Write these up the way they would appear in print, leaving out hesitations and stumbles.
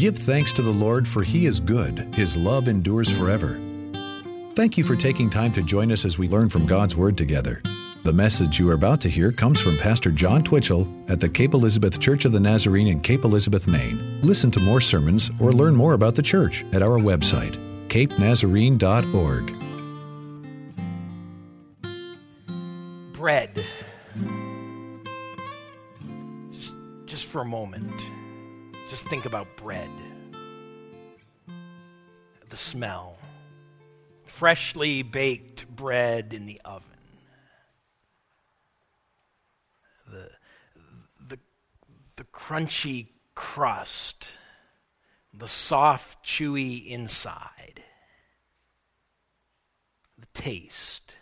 Give thanks to the Lord, for He is good. His love endures forever. Thank you for taking time to join us as we learn from God's Word together. The message you are about to hear comes from Pastor John Twitchell at the Cape Elizabeth Church of the Nazarene in Cape Elizabeth, Maine. Listen to more sermons or learn more about the church at our website, capenazarene.org. Bread. Just for a moment, just think about bread. The smell. Freshly baked bread in the oven. The crunchy crust. The soft, chewy inside. The taste.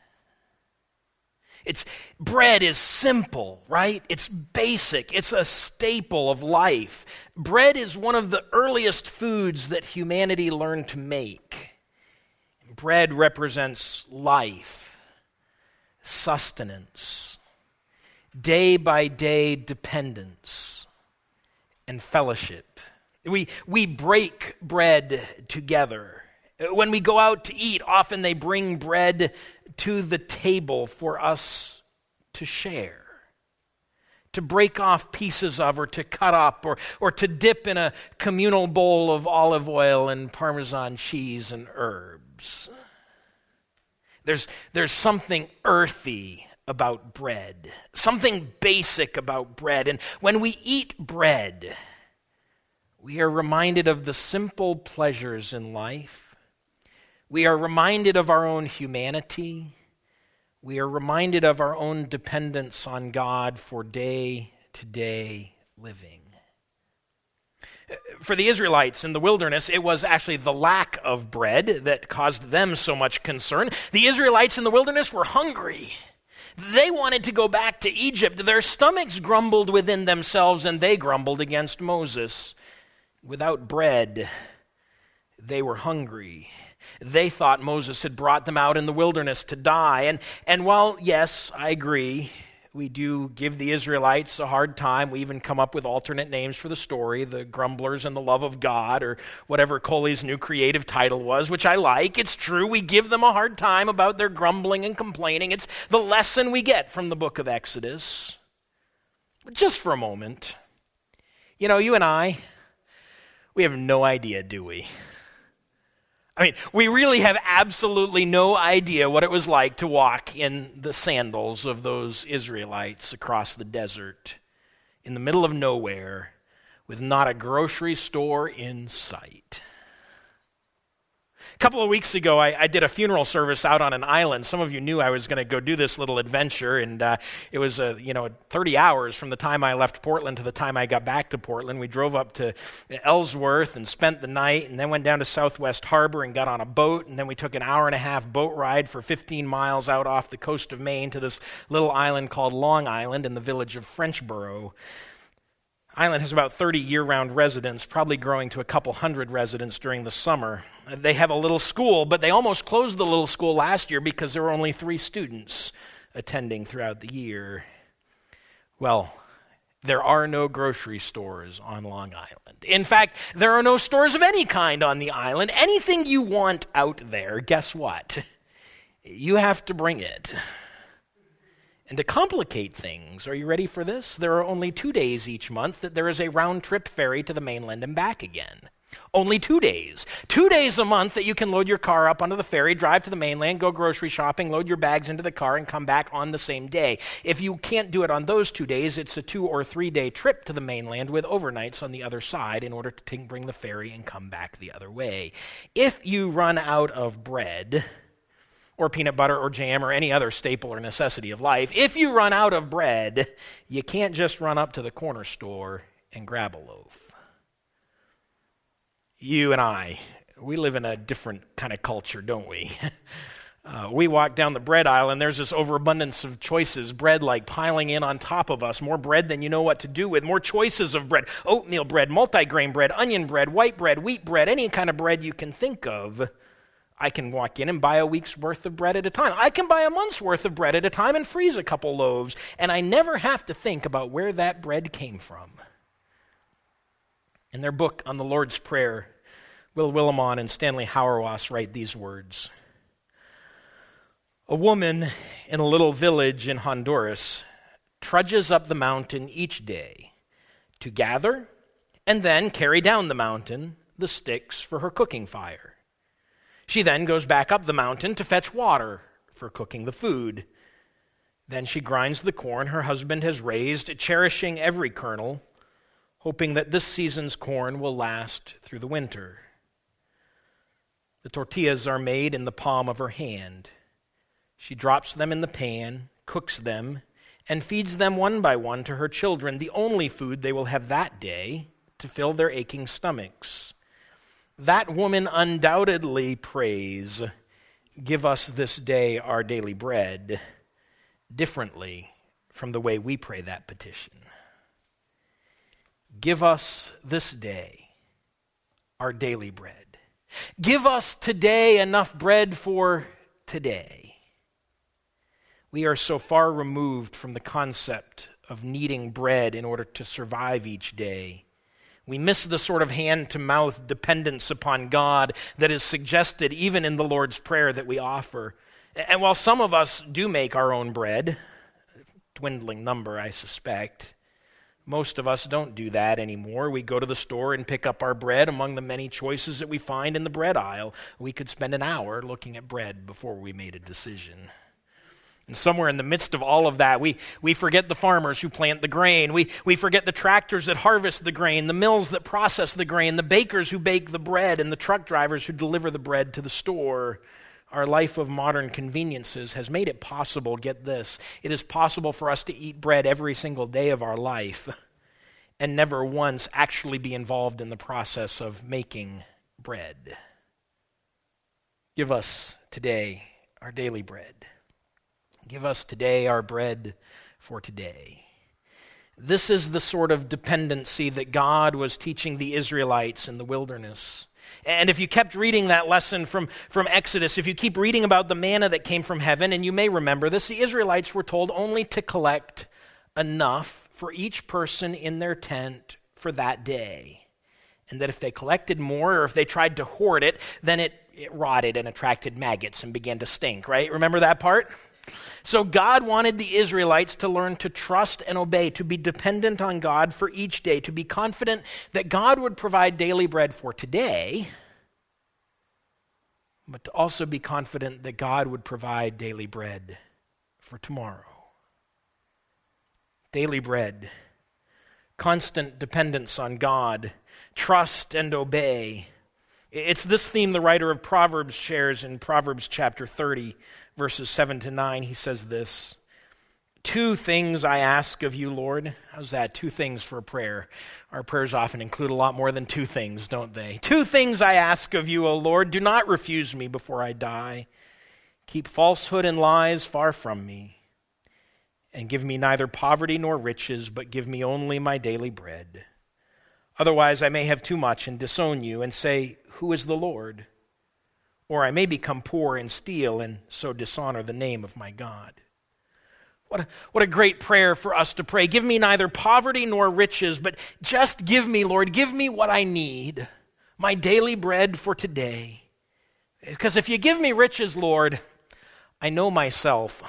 Bread is simple, right? It's basic. It's a staple of life. Bread is one of the earliest foods that humanity learned to make. Bread represents life, sustenance, day-by-day dependence, and fellowship. We break bread together. When we go out to eat, often they bring bread to the table for us to share, to break off pieces of, or to cut up, or to dip in a communal bowl of olive oil and Parmesan cheese and herbs. There's something earthy about bread, something basic about bread. And when we eat bread, we are reminded of the simple pleasures in life. We are reminded of our own humanity. We are reminded of our own dependence on God for day-to-day living. For the Israelites in the wilderness, it was actually the lack of bread that caused them so much concern. The Israelites in the wilderness were hungry. They wanted to go back to Egypt. Their stomachs grumbled within themselves, and they grumbled against Moses. Without bread, they were hungry. They thought Moses had brought them out in the wilderness to die. And while, yes, I agree, we do give the Israelites a hard time. We even come up with alternate names for the story, the grumblers and the love of God, or whatever Coley's new creative title was, which I like. It's true, we give them a hard time about their grumbling and complaining. It's the lesson we get from the book of Exodus. But just for a moment, you and I, we have no idea, do we? We really have absolutely no idea what it was like to walk in the sandals of those Israelites across the desert in the middle of nowhere with not a grocery store in sight. A couple of weeks ago, I did a funeral service out on an island. Some of you knew I was going to go do this little adventure, and it was 30 hours from the time I left Portland to the time I got back to Portland. We drove up to Ellsworth and spent the night, and then went down to Southwest Harbor and got on a boat, and then we took an hour-and-a-half boat ride for 15 miles out off the coast of Maine to this little island called Long Island in the village of Frenchboro. Island has about 30 year-round residents, probably growing to a couple hundred residents during the summer. They have a little school, but they almost closed the little school last year because there were only 3 students attending throughout the year. Well, there are no grocery stores on Long Island. In fact, there are no stores of any kind on the island. Anything you want out there, guess what? You have to bring it. And to complicate things, are you ready for this? There are only 2 days each month that there is a round-trip ferry to the mainland and back again. Only 2 days. 2 days a month that you can load your car up onto the ferry, drive to the mainland, go grocery shopping, load your bags into the car, and come back on the same day. If you can't do it on those 2 days, it's a 2 or 3 day trip to the mainland with overnights on the other side in order to bring the ferry and come back the other way. If you run out of bread, or peanut butter or jam or any other staple or necessity of life, if you run out of bread, you can't just run up to the corner store and grab a loaf. You and I, we live in a different kind of culture, don't we? We walk down the bread aisle and there's this overabundance of choices, bread like piling in on top of us, more bread than you know what to do with, more choices of bread, oatmeal bread, multigrain bread, onion bread, white bread, wheat bread, any kind of bread you can think of. I can walk in and buy a week's worth of bread at a time. I can buy a month's worth of bread at a time and freeze a couple loaves, and I never have to think about where that bread came from. In their book on the Lord's Prayer, Will Willimon and Stanley Hauerwas write these words. A woman in a little village in Honduras trudges up the mountain each day to gather and then carry down the mountain the sticks for her cooking fire. She then goes back up the mountain to fetch water for cooking the food. Then she grinds the corn her husband has raised, cherishing every kernel, hoping that this season's corn will last through the winter. The tortillas are made in the palm of her hand. She drops them in the pan, cooks them, and feeds them one by one to her children, the only food they will have that day to fill their aching stomachs. That woman undoubtedly prays, "Give us this day our daily bread," differently from the way we pray that petition. Give us this day our daily bread. Give us today enough bread for today. We are so far removed from the concept of needing bread in order to survive each day. We miss the sort of hand-to-mouth dependence upon God that is suggested even in the Lord's Prayer that we offer. And while some of us do make our own bread, dwindling number, I suspect, most of us don't do that anymore. We go to the store and pick up our bread among the many choices that we find in the bread aisle. We could spend an hour looking at bread before we made a decision. And somewhere in the midst of all of that, we forget the farmers who plant the grain. We forget the tractors that harvest the grain, the mills that process the grain, the bakers who bake the bread, and the truck drivers who deliver the bread to the store. Our life of modern conveniences has made it possible, get this, it is possible for us to eat bread every single day of our life and never once actually be involved in the process of making bread. Give us today our daily bread. Give us today our bread for today. This is the sort of dependency that God was teaching the Israelites in the wilderness. And if you kept reading that lesson from Exodus, if you keep reading about the manna that came from heaven, and you may remember this, the Israelites were told only to collect enough for each person in their tent for that day. And that if they collected more, or if they tried to hoard it, then it rotted and attracted maggots and began to stink, right? Remember that part? So God wanted the Israelites to learn to trust and obey, to be dependent on God for each day, to be confident that God would provide daily bread for today, but to also be confident that God would provide daily bread for tomorrow. Daily bread, constant dependence on God, trust and obey. It's this theme the writer of Proverbs shares in Proverbs chapter 30, verses 7 to 9. He says this, 2 things I ask of you, Lord. How's that? 2 things for a prayer. Our prayers often include a lot more than 2 things, don't they? 2 things I ask of you, O Lord. Do not refuse me before I die. Keep falsehood and lies far from me. And give me neither poverty nor riches, but give me only my daily bread. Otherwise I may have too much and disown you and say, who is the Lord? Or I may become poor and steal and so dishonor the name of my God. What a great prayer for us to pray. Give me neither poverty nor riches, but just give me, Lord, give me what I need, my daily bread for today. Because if you give me riches, Lord, I know myself.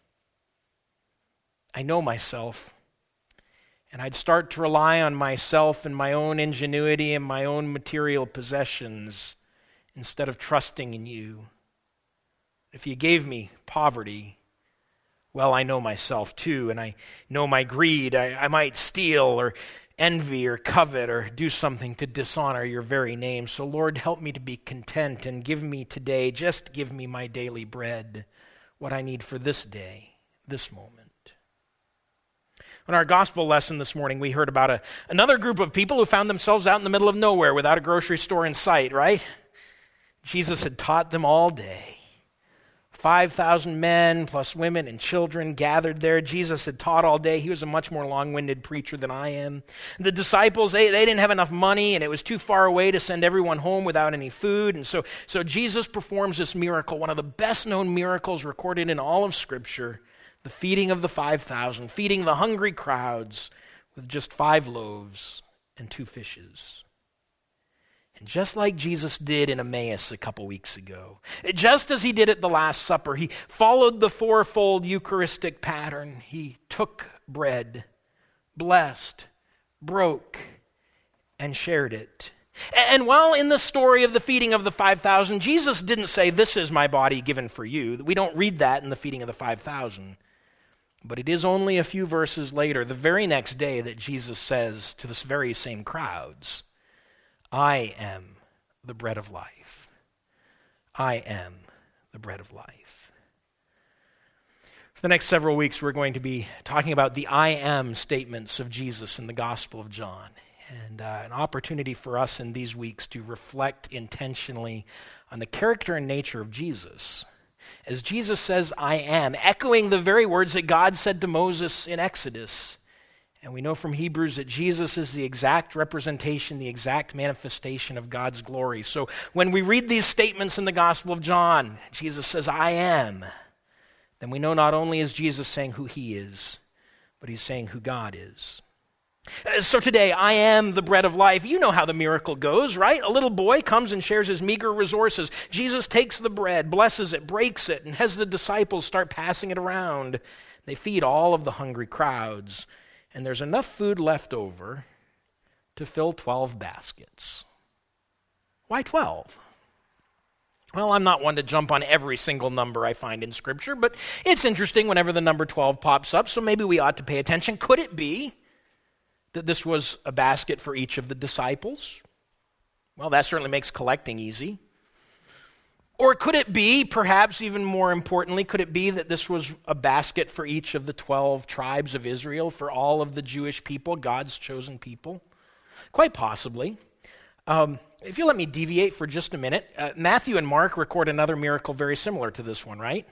And I'd start to rely on myself and my own ingenuity and my own material possessions instead of trusting in you. If you gave me poverty, well, I know myself too, and I know my greed. I might steal or envy or covet or do something to dishonor your very name. So Lord, help me to be content and give me today, just give me my daily bread, what I need for this day, this moment. In our gospel lesson this morning, we heard about another group of people who found themselves out in the middle of nowhere without a grocery store in sight, right? Jesus had taught them all day. 5,000 men plus women and children gathered there. Jesus had taught all day. He was a much more long-winded preacher than I am. The disciples, they didn't have enough money, and it was too far away to send everyone home without any food. And so Jesus performs this miracle, one of the best-known miracles recorded in all of Scripture, the feeding of the 5,000, feeding the hungry crowds with just 5 loaves and 2 fishes. And just like Jesus did in Emmaus a couple weeks ago, just as he did at the Last Supper, he followed the fourfold Eucharistic pattern. He took bread, blessed, broke, and shared it. And while in the story of the feeding of the 5,000, Jesus didn't say, "This is my body given for you." We don't read that in the feeding of the 5,000. But it is only a few verses later, the very next day, that Jesus says to this very same crowds, "I am the bread of life. I am the bread of life." For the next several weeks, we're going to be talking about the I am statements of Jesus in the Gospel of John. And an opportunity for us in these weeks to reflect intentionally on the character and nature of Jesus. As Jesus says, "I am," echoing the very words that God said to Moses in Exodus. And we know from Hebrews that Jesus is the exact representation, the exact manifestation of God's glory. So when we read these statements in the Gospel of John, Jesus says, "I am," then we know not only is Jesus saying who he is, but he's saying who God is. So today, I am the bread of life. You know how the miracle goes, right? A little boy comes and shares his meager resources. Jesus takes the bread, blesses it, breaks it, and has the disciples start passing it around. They feed all of the hungry crowds, and there's enough food left over to fill 12 baskets. Why 12? Well, I'm not one to jump on every single number I find in Scripture, but it's interesting whenever the number 12 pops up, so maybe we ought to pay attention. Could it be that this was a basket for each of the disciples? Well, that certainly makes collecting easy. Or could it be, perhaps even more importantly, could it be that this was a basket for each of the 12 tribes of Israel, for all of the Jewish people, God's chosen people? Quite possibly. If you let me deviate for just a minute, Matthew and Mark record another miracle very similar to this one, right?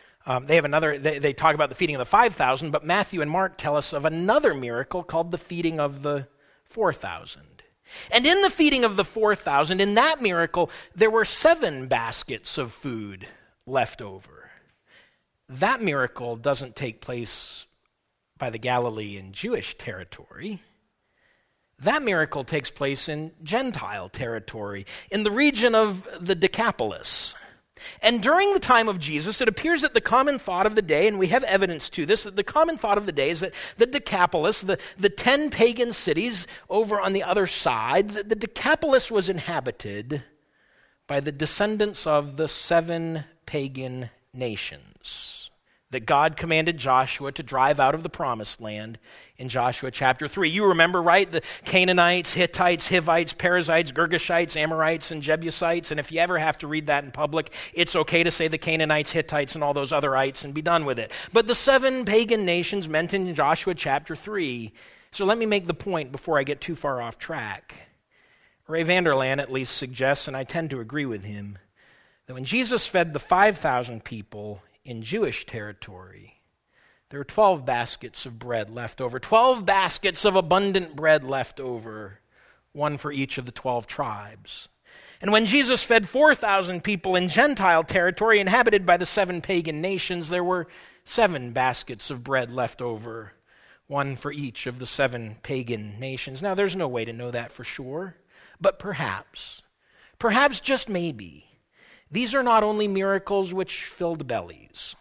They talk about the feeding of the 5,000, but Matthew and Mark tell us of another miracle called the feeding of the 4,000. And in the feeding of the 4,000, in that miracle, there were 7 baskets of food left over. That miracle doesn't take place by the Galilean Jewish territory. That miracle takes place in Gentile territory, in the region of the Decapolis. And during the time of Jesus, it appears that the common thought of the day, and we have evidence to this, that the common thought of the day is that the Decapolis, the 10 pagan cities over on the other side, the Decapolis was inhabited by the descendants of the 7 pagan nations that God commanded Joshua to drive out of the promised land in Joshua chapter 3. You remember, right? The Canaanites, Hittites, Hivites, Perizzites, Girgashites, Amorites, and Jebusites. And if you ever have to read that in public, it's okay to say the Canaanites, Hittites, and all those other ites and be done with it. But the 7 pagan nations mentioned in Joshua chapter 3. So let me make the point before I get too far off track. Ray Vander Laan at least suggests, and I tend to agree with him, that when Jesus fed the 5,000 people in Jewish territory, there were 12 baskets of bread left over, 12 baskets of abundant bread left over, one for each of the 12 tribes. And when Jesus fed 4,000 people in Gentile territory inhabited by the 7 pagan nations, there were 7 baskets of bread left over, one for each of the 7 pagan nations. Now, there's no way to know that for sure, but perhaps just maybe, these are not only miracles which filled bellies.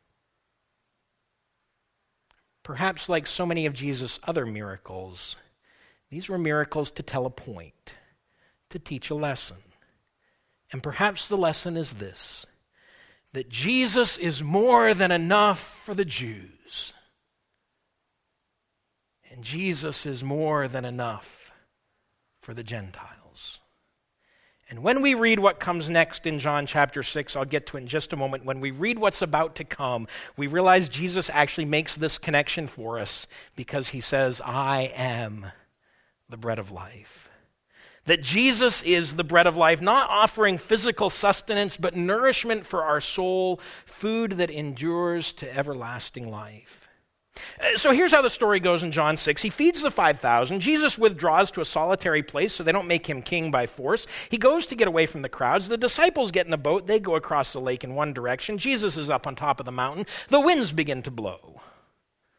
Perhaps like so many of Jesus' other miracles, these were miracles to tell a point, to teach a lesson. And perhaps the lesson is this, that Jesus is more than enough for the Jews. And Jesus is more than enough for the Gentiles. And when we read what comes next in John chapter 6, I'll get to it in just a moment, when we read what's about to come, we realize Jesus actually makes this connection for us because he says, "I am the bread of life." That Jesus is the bread of life, not offering physical sustenance, but nourishment for our soul, food that endures to everlasting life. So here's how the story goes in John 6. He feeds the 5,000. Jesus withdraws to a solitary place so they don't make him king by force. He goes to get away from the crowds. The disciples get in a boat. They go across the lake in one direction. Jesus is up on top of the mountain. The winds begin to blow.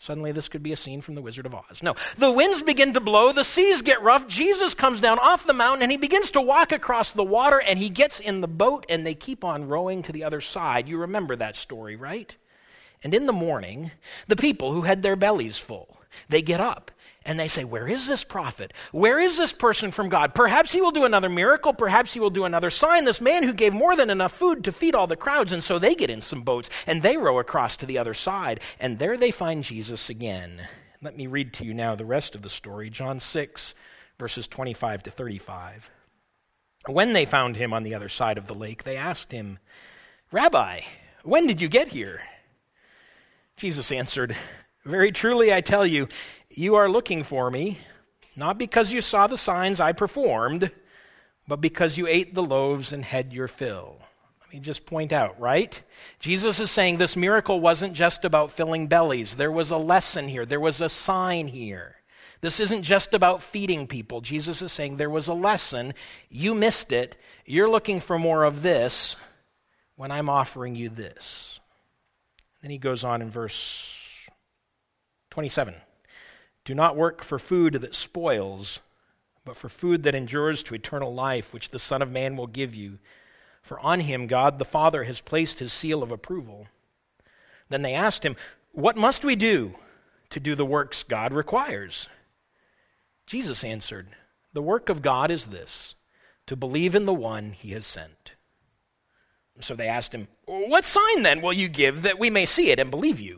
Suddenly this could be a scene from The Wizard of Oz. No, the winds begin to blow, the seas get rough, Jesus comes down off the mountain and he begins to walk across the water and he gets in the boat and they keep on rowing to the other side. You remember that story, right? And in the morning, the people who had their bellies full, they get up and they say, where is this prophet? Where is this person from God? Perhaps he will do another miracle. Perhaps he will do another sign. This man who gave more than enough food to feed all the crowds. And so they get in some boats and they row across to the other side. And there they find Jesus again. Let me read to you now the rest of the story. John 6, verses 25 to 35. When they found him on the other side of the lake, they asked him, Rabbi, when did you get here? Jesus answered, very truly I tell you, you are looking for me, not because you saw the signs I performed, but because you ate the loaves and had your fill. Let me just point out, right? Jesus is saying this miracle wasn't just about filling bellies. There was a lesson here. There was a sign here. This isn't just about feeding people. Jesus is saying there was a lesson. You missed it. You're looking for more of this when I'm offering you this. Then he goes on in verse 27. Do not work for food that spoils, but for food that endures to eternal life, which the Son of Man will give you. For on him God the Father has placed his seal of approval. Then they asked him, what must we do to do the works God requires? Jesus answered, the work of God is this, to believe in the one he has sent. So they asked him, what sign then will you give that we may see it and believe you?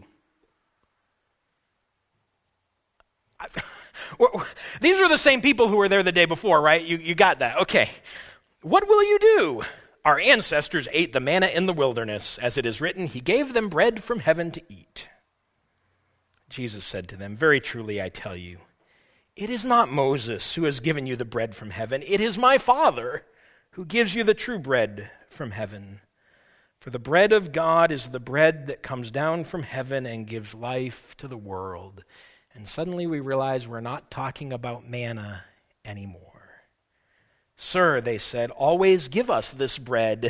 These are the same people who were there the day before, right? You got that. Okay. What will you do? Our ancestors ate the manna in the wilderness. As it is written, he gave them bread from heaven to eat. Jesus said to them, very truly I tell you, it is not Moses who has given you the bread from heaven. It is my Father who gives you the true bread from heaven. For the bread of God is the bread that comes down from heaven and gives life to the world. And suddenly we realize we're not talking about manna anymore. Sir, they said, always give us this bread.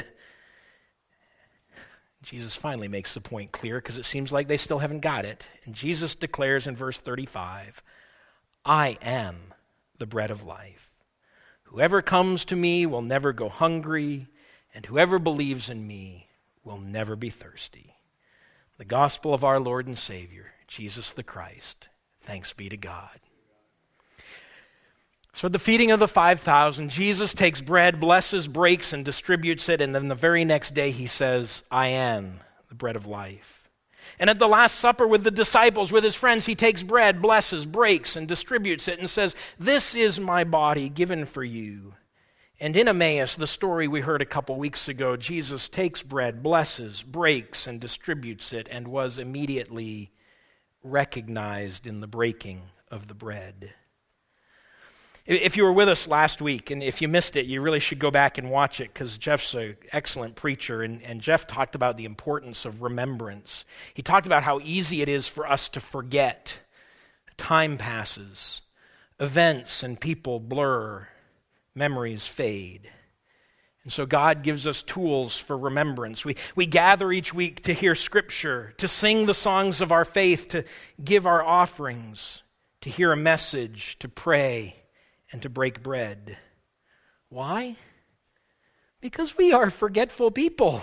Jesus finally makes the point clear because it seems like they still haven't got it. And Jesus declares in verse 35, I am the bread of life. Whoever comes to me will never go hungry, and whoever believes in me will never be thirsty. The gospel of our Lord and Savior, Jesus the Christ. Thanks be to God. So at the feeding of the 5,000, Jesus takes bread, blesses, breaks, and distributes it, and then the very next day he says, I am the bread of life. And at the Last Supper with the disciples, with his friends, he takes bread, blesses, breaks, and distributes it, and says, this is my body given for you. And in Emmaus, the story we heard a couple weeks ago, Jesus takes bread, blesses, breaks, and distributes it, and was immediately recognized in the breaking of the bread. If you were with us last week, and if you missed it, you really should go back and watch it because Jeff's an excellent preacher, and Jeff talked about the importance of remembrance. He talked about how easy it is for us to forget. Time passes, events and people blur, memories fade. And so God gives us tools for remembrance. We gather each week to hear Scripture, to sing the songs of our faith, to give our offerings, to hear a message, to pray, and to break bread. Why? Because we are forgetful people.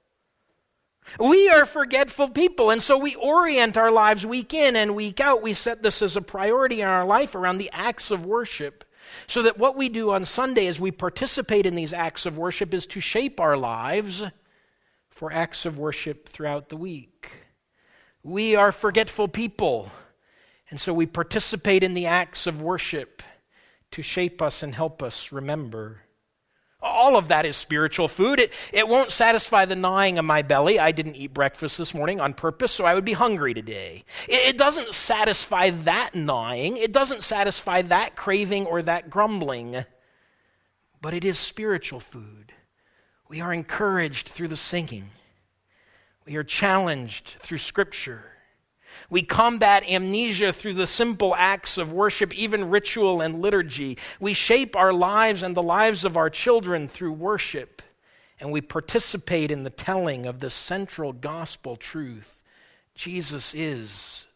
We are forgetful people, and so we orient our lives week in and week out. We set this as a priority in our life around the acts of worship. So that what we do on Sunday as we participate in these acts of worship is to shape our lives for acts of worship throughout the week. We are forgetful people, and so we participate in the acts of worship to shape us and help us remember. All of that is spiritual food. It won't satisfy the gnawing of my belly. I didn't eat breakfast this morning on purpose, so I would be hungry today. It doesn't satisfy that gnawing. It doesn't satisfy that craving or that grumbling. But it is spiritual food. We are encouraged through the singing. We are challenged through Scripture. We combat amnesia through the simple acts of worship, even ritual and liturgy. We shape our lives and the lives of our children through worship. And we participate in the telling of the central gospel truth. Jesus is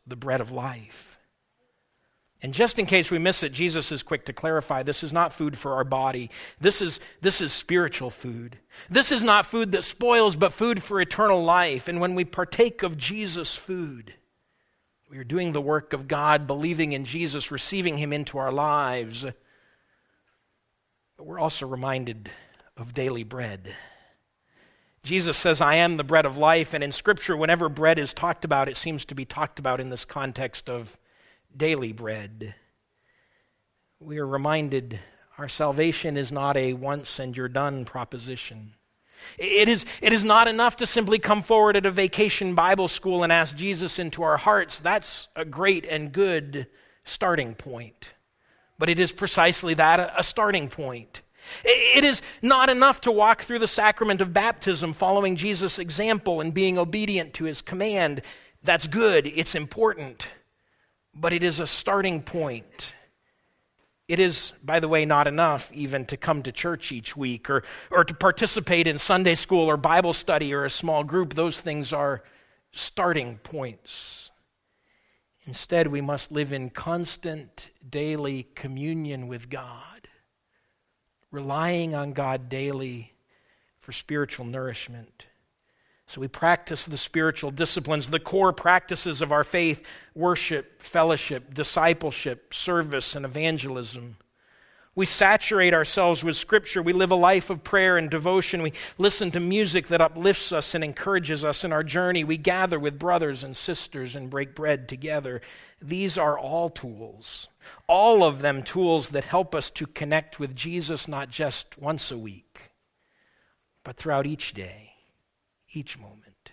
the bread of life. And just in case we miss it, Jesus is quick to clarify, this is not food for our body. This is spiritual food. This is not food that spoils, but food for eternal life. And when we partake of Jesus' food, we are doing the work of God, believing in Jesus, receiving him into our lives. But we're also reminded of daily bread. Jesus says, I am the bread of life. And in Scripture, whenever bread is talked about, it seems to be talked about in this context of daily bread. We are reminded our salvation is not a once and you're done proposition. It is not enough to simply come forward at a vacation Bible school and ask Jesus into our hearts. That's a great and good starting point. But it is precisely that, a starting point. It is not enough to walk through the sacrament of baptism following Jesus' example and being obedient to his command. That's good, it's important. But it is a starting point. It is, by the way, not enough even to come to church each week or to participate in Sunday school or Bible study or a small group. Those things are starting points. Instead, we must live in constant daily communion with God, relying on God daily for spiritual nourishment. So we practice the spiritual disciplines, the core practices of our faith: worship, fellowship, discipleship, service, and evangelism. We saturate ourselves with Scripture. We live a life of prayer and devotion. We listen to music that uplifts us and encourages us in our journey. We gather with brothers and sisters and break bread together. These are all tools, all of them tools that help us to connect with Jesus not just once a week, but throughout each day. Each moment.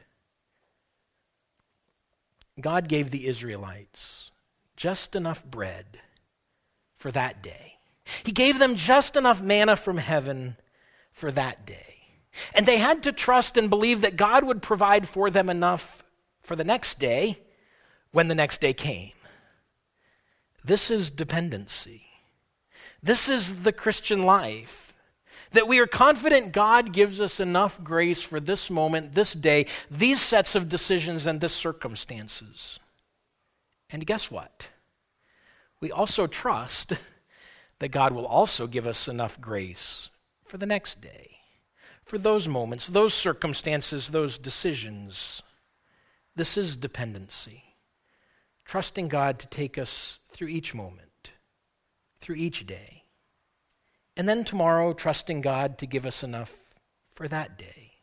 God gave the Israelites just enough bread for that day. He gave them just enough manna from heaven for that day. And they had to trust and believe that God would provide for them enough for the next day when the next day came. This is dependency. This is the Christian life. That we are confident God gives us enough grace for this moment, this day, these sets of decisions, and this circumstances. And guess what? We also trust that God will also give us enough grace for the next day, for those moments, those circumstances, those decisions. This is dependency. Trusting God to take us through each moment, through each day. And then tomorrow, trusting God to give us enough for that day.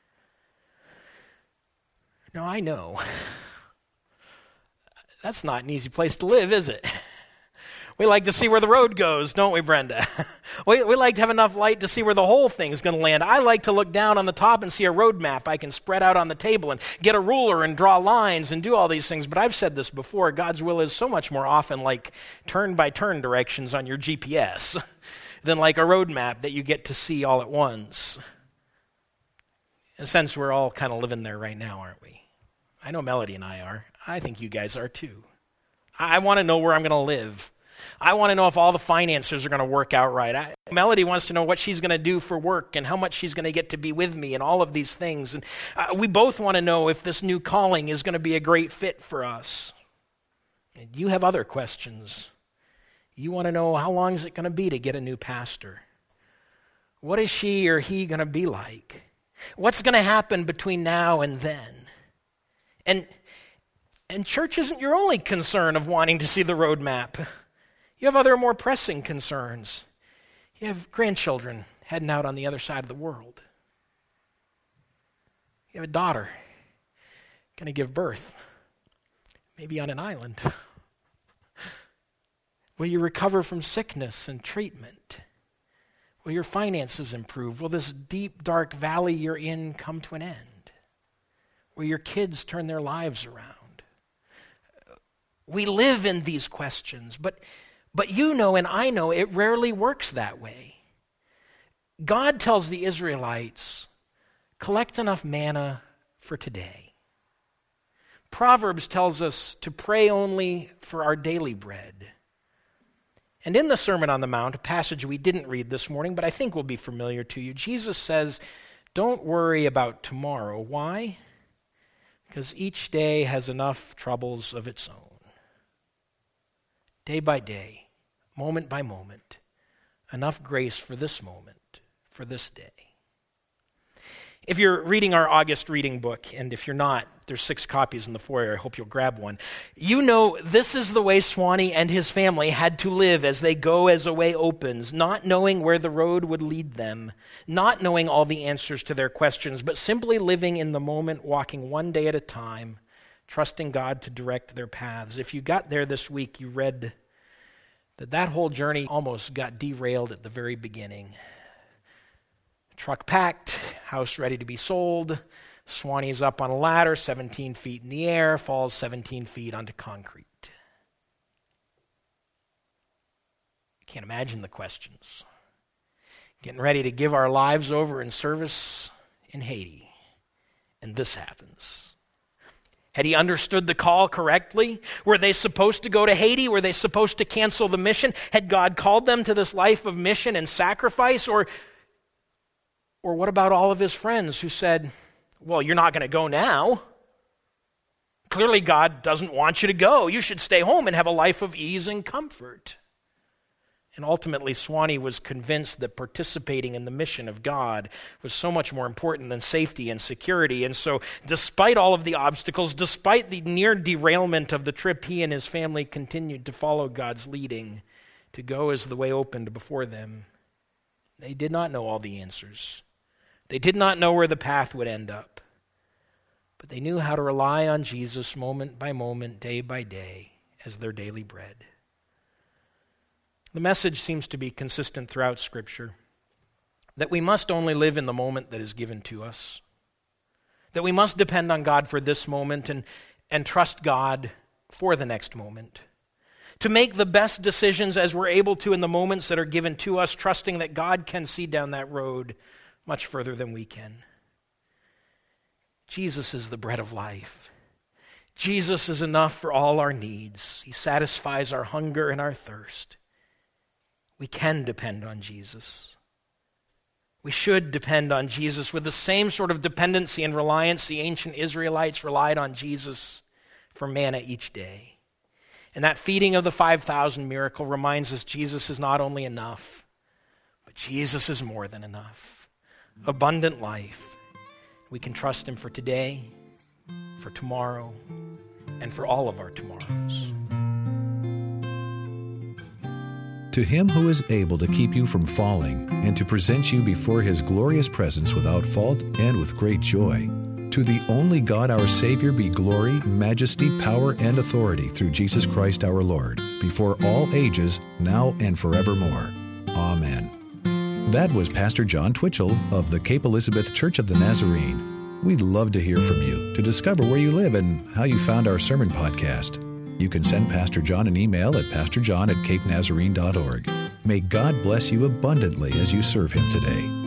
Now, I know that's not an easy place to live, is it? We like to see where the road goes, don't we, Brenda? We like to have enough light to see where the whole thing is going to land. I like to look down on the top and see a road map I can spread out on the table and get a ruler and draw lines and do all these things. But I've said this before, God's will is so much more often like turn-by-turn directions on your GPS than like a road map that you get to see all at once. In a sense, we're all kind of living there right now, aren't we? I know Melody and I are. I think you guys are too. I want to know where I'm going to live. I want to know if all the finances are going to work out right. Melody wants to know what she's going to do for work and how much she's going to get to be with me and all of these things. And we both want to know if this new calling is going to be a great fit for us. And you have other questions. You want to know, how long is it going to be to get a new pastor? What is she or he going to be like? What's going to happen between now and then? And church isn't your only concern of wanting to see the roadmap. You have other more pressing concerns. You have grandchildren heading out on the other side of the world. You have a daughter going to give birth, maybe on an island. Will you recover from sickness and treatment? Will your finances improve? Will this deep, dark valley you're in come to an end? Will your kids turn their lives around? We live in these questions, but you know and I know it rarely works that way. God tells the Israelites, collect enough manna for today. Proverbs tells us to pray only for our daily bread. And in the Sermon on the Mount, a passage we didn't read this morning, but I think will be familiar to you, Jesus says, don't worry about tomorrow. Why? because each day has enough troubles of its own. Day by day, moment by moment, enough grace for this moment, for this day. If you're reading our August reading book, and if you're not, there's 6 copies in the foyer. I hope you'll grab one. You know this is the way Swanee and his family had to live as they go as a way opens, not knowing where the road would lead them, not knowing all the answers to their questions, but simply living in the moment, walking one day at a time, trusting God to direct their paths. If you got there this week, you read that whole journey almost got derailed at the very beginning. Truck packed, house ready to be sold. Swanee's up on a ladder, 17 feet in the air, falls 17 feet onto concrete. Can't imagine the questions. Getting ready to give our lives over in service in Haiti, and this happens. Had he understood the call correctly? Were they supposed to go to Haiti? Were they supposed to cancel the mission? Had God called them to this life of mission and sacrifice? Or what about all of his friends who said, well, you're not going to go now. Clearly God doesn't want you to go. You should stay home and have a life of ease and comfort. And ultimately, Swanee was convinced that participating in the mission of God was so much more important than safety and security. And so, despite all of the obstacles, despite the near derailment of the trip, he and his family continued to follow God's leading, to go as the way opened before them. They did not know all the answers. They did not know where the path would end up. But they knew how to rely on Jesus moment by moment, day by day, as their daily bread. The message seems to be consistent throughout Scripture, that we must only live in the moment that is given to us, that we must depend on God for this moment and trust God for the next moment, to make the best decisions as we're able to in the moments that are given to us, trusting that God can see down that road much further than we can. Jesus is the bread of life. Jesus is enough for all our needs. He satisfies our hunger and our thirst. We can depend on Jesus. We should depend on Jesus with the same sort of dependency and reliance the ancient Israelites relied on Jesus for manna each day. And that feeding of the 5,000 miracle reminds us Jesus is not only enough, but Jesus is more than enough. Abundant life. We can trust him for today, for tomorrow, and for all of our tomorrows. To him who is able to keep you from falling and to present you before his glorious presence without fault and with great joy, to the only God our Savior be glory, majesty, power, and authority through Jesus Christ our Lord, before all ages, now and forevermore. Amen. That was Pastor John Twitchell of the Cape Elizabeth Church of the Nazarene. We'd love to hear from you to discover where you live and how you found our sermon podcast. You can send Pastor John an email at pastorjohn@capenazarene.org. May God bless you abundantly as you serve him today.